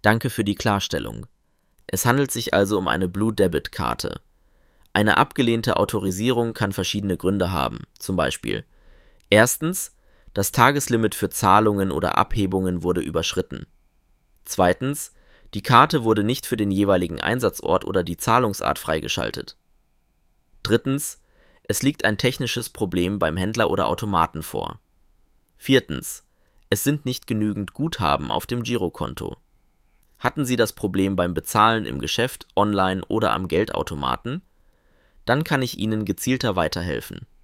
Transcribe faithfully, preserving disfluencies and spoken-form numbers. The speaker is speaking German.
Danke für die Klarstellung. Es handelt sich also um eine Blue Debit Karte. Eine abgelehnte Autorisierung kann verschiedene Gründe haben, zum Beispiel: Erstens, das Tageslimit für Zahlungen oder Abhebungen wurde überschritten. Zweitens, die Karte wurde nicht für den jeweiligen Einsatzort oder die Zahlungsart freigeschaltet. Drittens, es liegt ein technisches Problem beim Händler oder Automaten vor. Viertens, es sind nicht genügend Guthaben auf dem Girokonto. Hatten Sie das Problem beim Bezahlen im Geschäft, online oder am Geldautomaten? Dann kann ich Ihnen gezielter weiterhelfen.